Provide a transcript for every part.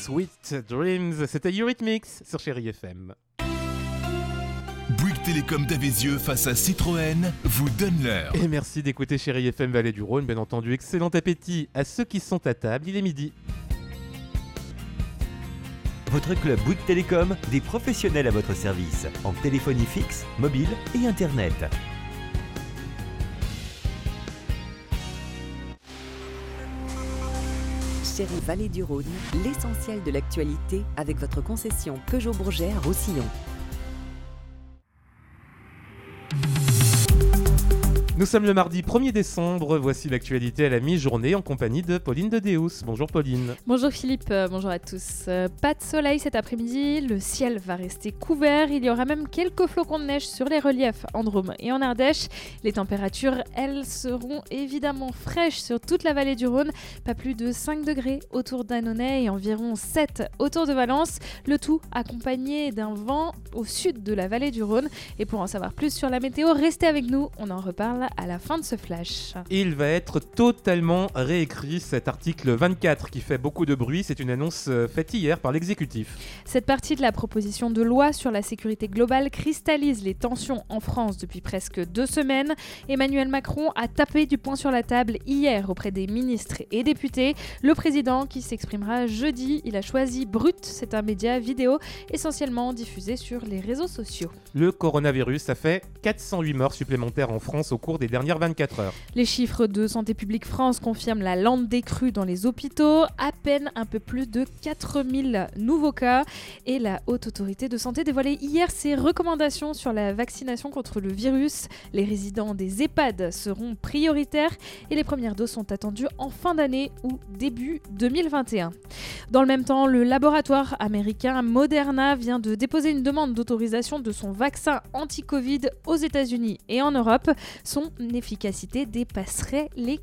Sweet Dreams, c'était Eurythmics sur Chérie FM. Bouygues Télécom d'Avézieux face à Citroën vous donne l'heure. Et merci d'écouter Chérie FM Vallée du Rhône, bien entendu. Excellent appétit à ceux qui sont à table, il est midi. Votre club Bouygues Télécom, des professionnels à votre service, en téléphonie fixe, mobile et internet. Chérie Vallée du Rhône, l'essentiel de l'actualité avec votre concession Peugeot Bourget à Roussillon. Nous sommes le mardi 1er décembre, voici l'actualité à la mi-journée en compagnie de Pauline de Deus. Bonjour Pauline. Bonjour Philippe, bonjour à tous. Pas de soleil cet après-midi, le ciel va rester couvert, il y aura même quelques flocons de neige sur les reliefs en Drôme et en Ardèche. Les températures, elles, seront évidemment fraîches sur toute la vallée du Rhône, pas plus de 5 degrés autour d'Annonay et environ 7 autour de Valence, le tout accompagné d'un vent au sud de la vallée du Rhône. Et pour en savoir plus sur la météo, restez avec nous, on en reparle à la fin de ce flash. Il va être totalement réécrit cet article 24 qui fait beaucoup de bruit. C'est une annonce faite hier par l'exécutif. Cette partie de la proposition de loi sur la sécurité globale cristallise les tensions en France depuis presque 2 semaines. Emmanuel Macron a tapé du poing sur la table hier auprès des ministres et députés. Le président qui s'exprimera jeudi, il a choisi Brut, c'est un média vidéo essentiellement diffusé sur les réseaux sociaux. Le coronavirus a fait 408 morts supplémentaires en France au cours des dernières 24 heures. Les chiffres de Santé publique France confirment la lente décrue dans les hôpitaux, à peine un peu plus de 4000 nouveaux cas. Et la Haute Autorité de Santé dévoilait hier ses recommandations sur la vaccination contre le virus. Les résidents des EHPAD seront prioritaires et les premières doses sont attendues en fin d'année ou début 2021. Dans le même temps, le laboratoire américain Moderna vient de déposer une demande d'autorisation de son vaccin anti-Covid aux États-Unis et en Europe. Son efficacité dépasserait les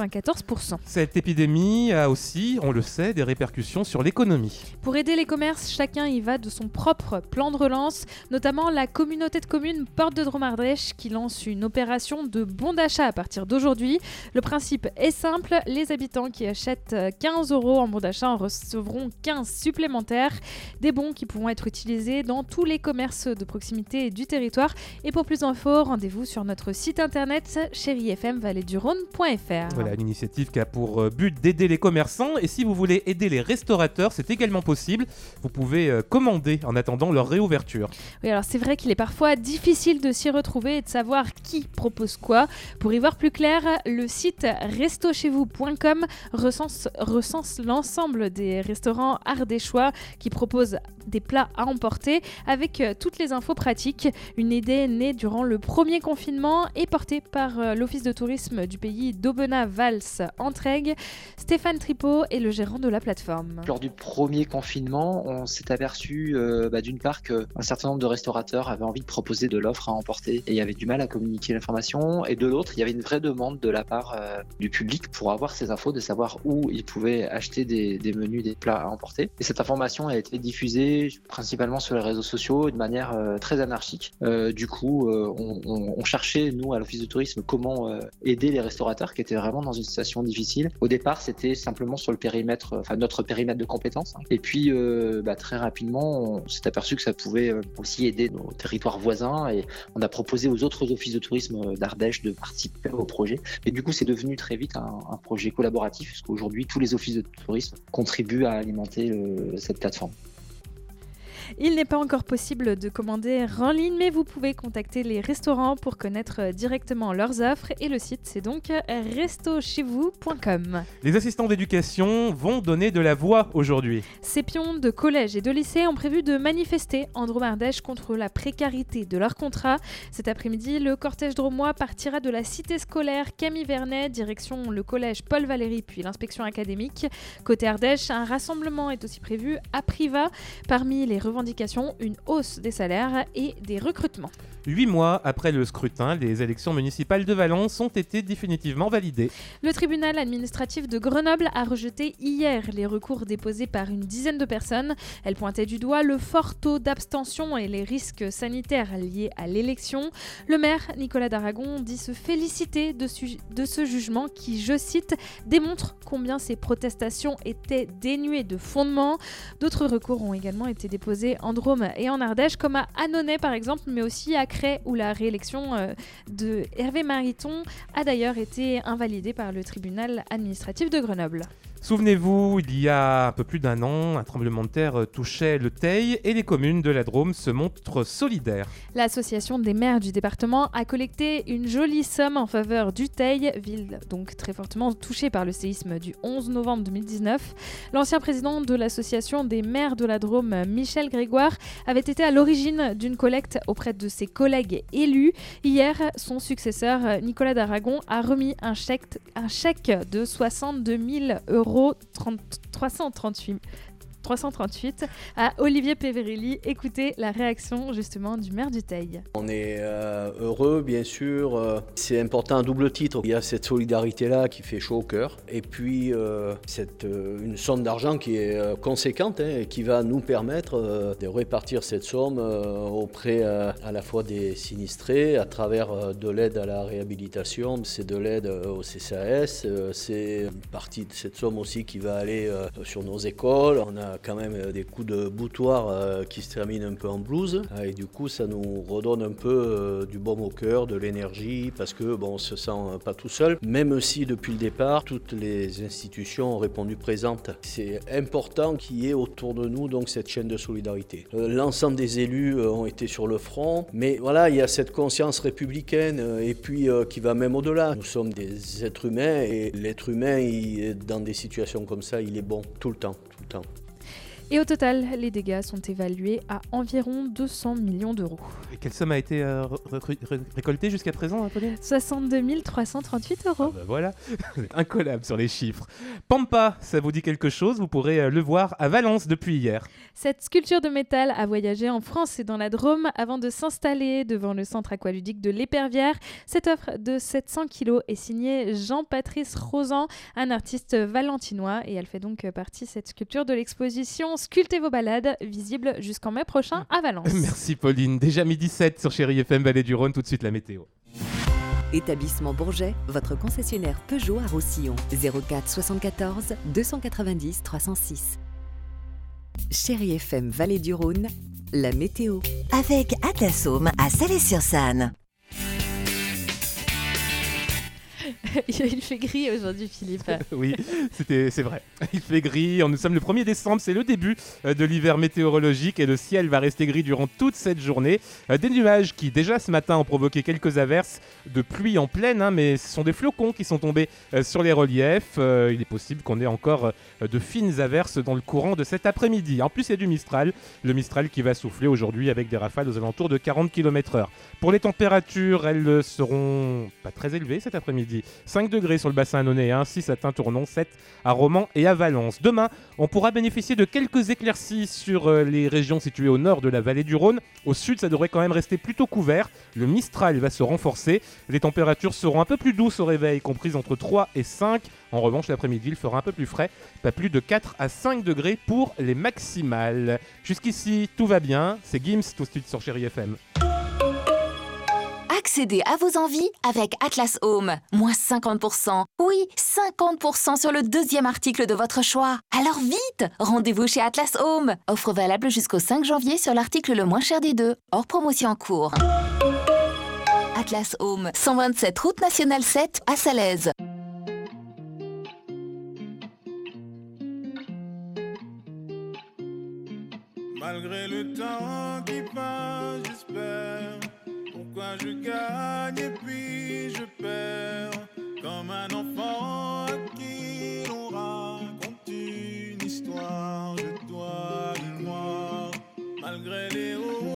94%. Cette épidémie a aussi, on le sait, des répercussions sur l'économie. Pour aider les commerces, chacun y va de son propre plan de relance, notamment la communauté de communes Porte de Drôme-Ardèche qui lance une opération de bons d'achat à partir d'aujourd'hui. Le principe est simple, les habitants qui achètent 15 € en bons d'achat en recevront 15 supplémentaires, des bons qui pourront être utilisés dans tous les commerces de proximité du territoire. Et pour plus d'infos, rendez-vous sur notre site internet chériefmvalleedurhône.fr. Voilà, une initiative qui a pour but d'aider les commerçants. Et si vous voulez aider les restaurateurs, c'est également possible. Vous pouvez commander en attendant leur réouverture. Oui, alors c'est vrai qu'il est parfois difficile de s'y retrouver et de savoir qui propose quoi. Pour y voir plus clair, le site restochezvous.com recense l'ensemble des restaurants ardéchois qui proposent des plats à emporter avec toutes les infos pratiques. Une idée née durant le premier confinement et portée par l'Office de tourisme du pays d'Aubenas-Valls-Entraigues. Stéphane Tripot est le gérant de la plateforme. Lors du premier confinement, on s'est aperçu d'une part qu'un certain nombre de restaurateurs avaient envie de proposer de l'offre à emporter et il y avait du mal à communiquer l'information. Et de l'autre, il y avait une vraie demande de la part du public pour avoir ces infos, de savoir où ils pouvaient acheter des menus, des plats à emporter. Et cette information a été diffusée principalement sur les réseaux sociaux de manière très anarchique. Du coup, on cherchait, nous, à l'Office de tourisme, comment aider les restaurateurs qui étaient vraiment dans une situation difficile. Au départ, c'était simplement sur le périmètre, notre périmètre de compétences. Et puis, très rapidement, on s'est aperçu que ça pouvait aussi aider nos territoires voisins et on a proposé aux autres offices de tourisme d'Ardèche de participer au projet. Et du coup, c'est devenu très vite un projet collaboratif puisqu'aujourd'hui, tous les offices de tourisme contribuent à alimenter cette plateforme. Il n'est pas encore possible de commander en ligne, mais vous pouvez contacter les restaurants pour connaître directement leurs offres. Et le site, c'est donc restochezvous.com. Les assistants d'éducation vont donner de la voix aujourd'hui. Ces pions de collège et de lycée ont prévu de manifester en Drôme-Ardèche contre la précarité de leur contrat. Cet après-midi, le cortège drômois partira de la cité scolaire Camille Vernet, direction le collège Paul Valéry, puis l'inspection académique. Côté Ardèche, un rassemblement est aussi prévu à Privas. Parmi les revendications, une hausse des salaires et des recrutements. 8 mois après le scrutin, les élections municipales de Valence ont été définitivement validées. Le tribunal administratif de Grenoble a rejeté hier les recours déposés par une dizaine de personnes. Elle pointait du doigt le fort taux d'abstention et les risques sanitaires liés à l'élection. Le maire Nicolas Daragon dit se féliciter de ce jugement qui, je cite, démontre combien ces protestations étaient dénuées de fondement. D'autres recours ont également été déposés en Drôme et en Ardèche, comme à Annonay par exemple, mais aussi à Cray, où la réélection de Hervé Mariton a d'ailleurs été invalidée par le tribunal administratif de Grenoble. Souvenez-vous, il y a un peu plus d'un an, un tremblement de terre touchait le Teil et les communes de la Drôme se montrent solidaires. L'association des maires du département a collecté une jolie somme en faveur du Teil, ville donc très fortement touchée par le séisme du 11 novembre 2019. L'ancien président de l'association des maires de la Drôme, Michel Grégoire, avait été à l'origine d'une collecte auprès de ses collègues élus. Hier, son successeur, Nicolas Daragon, a remis un chèque de 62 000 € 338 à Olivier Peverelli. Écoutez la réaction justement du maire du Teil. On est heureux, bien sûr. C'est important à double titre. Il y a cette solidarité-là qui fait chaud au cœur. Et puis, une somme d'argent qui est conséquente et qui va nous permettre de répartir cette somme auprès à la fois des sinistrés, à travers de l'aide à la réhabilitation, c'est de l'aide au CCAS, c'est une partie de cette somme aussi qui va aller sur nos écoles. On a quand même des coups de boutoir qui se terminent un peu en blues et du coup ça nous redonne un peu du baume au cœur, de l'énergie parce que on se sent pas tout seul, même si depuis le départ toutes les institutions ont répondu présentes. C'est important qu'il y ait autour de nous donc cette chaîne de solidarité. L'ensemble des élus ont été sur le front, mais voilà, il y a cette conscience républicaine et puis qui va même au-delà. Nous sommes des êtres humains et l'être humain dans des situations comme ça, il est bon tout le temps. Et au total, les dégâts sont évalués à environ 200 millions d'euros. Et quelle somme a été récoltée jusqu'à présent, Apolline ? 62 338 €. Ah bah voilà, incollable sur les chiffres. Pampa, ça vous dit quelque chose ? Vous pourrez le voir à Valence depuis hier. Cette sculpture de métal a voyagé en France et dans la Drôme avant de s'installer devant le centre aqualudique de l'Épervière. Cette œuvre de 700 kg est signée Jean-Patrice Rosan, un artiste valentinois, et elle fait donc partie, cette sculpture, de l'exposition Sculptez vos balades, visible jusqu'en mai prochain à Valence. Merci Pauline, déjà 12h07 sur Chérie FM Vallée du Rhône, tout de suite la météo. Établissement Bourget, votre concessionnaire Peugeot à Roussillon. 04 74 290 306. Chérie FM Vallée du Rhône, la météo. Avec Atlas Home à Salé-sur-Sanne. Il fait gris aujourd'hui, Philippe. Oui, c'est vrai. Il fait gris. Nous sommes le 1er décembre, c'est le début de l'hiver météorologique et le ciel va rester gris durant toute cette journée. Des nuages qui, déjà ce matin, ont provoqué quelques averses de pluie en pleine, mais ce sont des flocons qui sont tombés sur les reliefs. Il est possible qu'on ait encore de fines averses dans le courant de cet après-midi. En plus, il y a du Mistral. Le Mistral qui va souffler aujourd'hui avec des rafales aux alentours de 40 km/h. Pour les températures, elles seront pas très élevées cet après-midi. 5 degrés sur le bassin annonais, 6 à Tintournon, 7 à Romans et à Valence. Demain, on pourra bénéficier de quelques éclaircies sur les régions situées au nord de la vallée du Rhône. Au sud, ça devrait quand même rester plutôt couvert. Le Mistral va se renforcer. Les températures seront un peu plus douces au réveil, comprises entre 3 et 5. En revanche, l'après-midi, il fera un peu plus frais. Pas plus de 4 à 5 degrés pour les maximales. Jusqu'ici, tout va bien. C'est Gims, tout de suite sur Chérie FM. Accédez à vos envies avec Atlas Home. Moins 50%. Oui, 50% sur le deuxième article de votre choix. Alors vite, rendez-vous chez Atlas Home. Offre valable jusqu'au 5 janvier sur l'article le moins cher des deux. Hors promotion en cours. Atlas Home, 127 route nationale 7 à Salaise. Malgré le temps qui passe, j'espère. Pourquoi je gagne et puis je perds.